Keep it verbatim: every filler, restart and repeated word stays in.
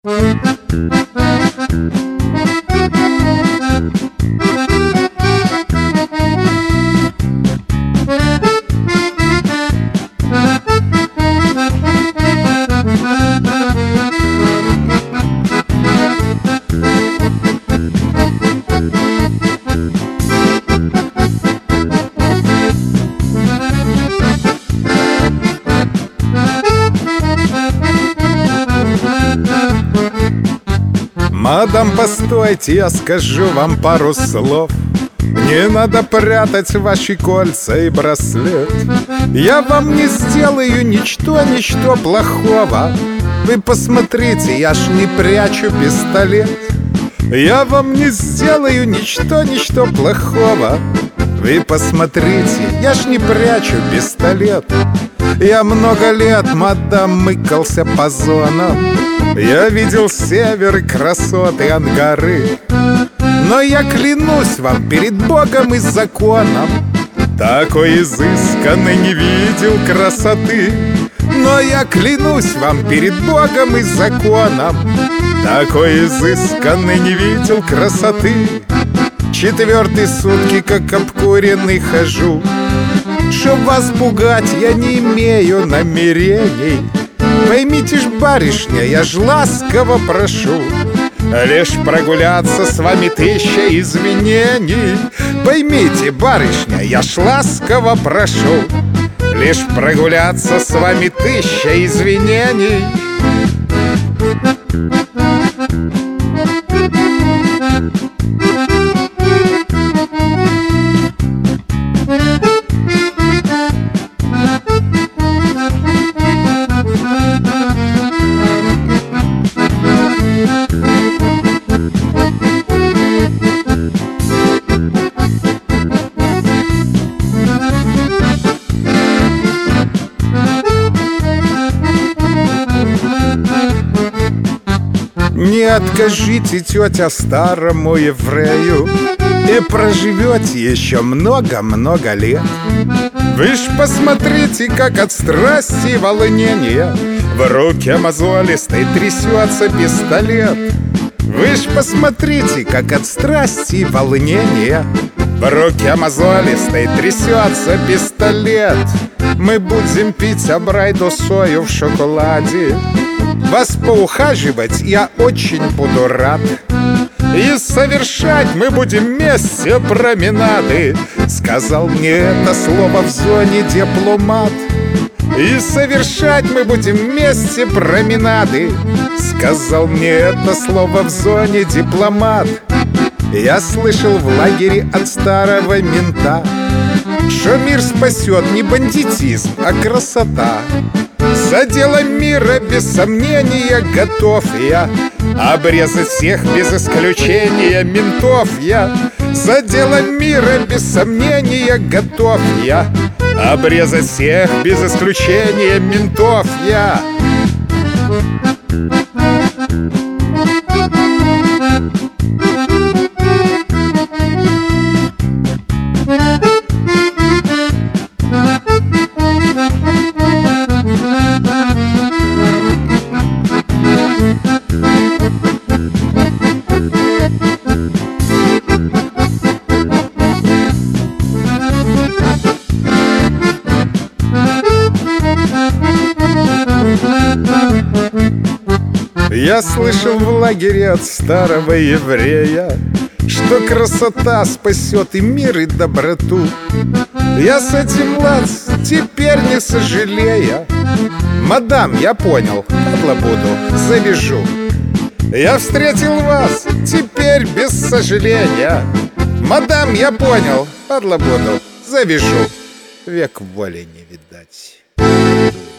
Мадам, постойте, я скажу вам пару слов. Не надо прятать ваши кольца и браслет. Я вам не сделаю ничто, ничто плохого. Вы посмотрите, я ж не прячу пистолет. Я вам не сделаю ничто, ничто плохого. Вы посмотрите, я ж не прячу пистолет. Я много лет, мадам, мыкался по зонам. Я видел север и красоты Ангары. Но я клянусь вам перед Богом и законом, такой изысканной не видел красоты. Но я клянусь вам перед Богом и законом, такой изысканной не видел красоты. Четвертые сутки, как обкуренный, хожу. Чтоб вас пугать, я не имею намерений. Поймите ж, барышня, я ж ласково прошу лишь прогуляться с вами тысяча извинений. Поймите, барышня, я ж ласково прошу лишь прогуляться с вами тысяча извинений. Не откажите, тетя, старому еврею, и проживете еще много-много лет. Вы ж посмотрите, как от страсти и волнения в руке мозолистой трясется пистолет. Вы ж посмотрите, как от страсти и волнения в руке мозолистой трясется пистолет. Мы будем пить абрайду сою в шоколаде. Вас поухаживать я очень буду рад. И совершать мы будем вместе променады. Сказал мне это слово в зоне дипломат. И совершать мы будем вместе променады. Сказал мне это слово в зоне дипломат. Я слышал в лагере от старого мента, что мир спасет не бандитизм, а красота. За дело мира без сомнения готов я обрезать всех без исключения ментов я. За дело мира без сомнения готов я обрезать всех без исключения ментов я. Я слышал в лагере от старого еврея, что красота спасет и мир, и доброту. Я с этим лад теперь не сожалея. Мадам, я понял, буду, завяжу. Я встретил вас теперь без сожаления. Мадам, я понял, буду, завяжу. Век воли не видать.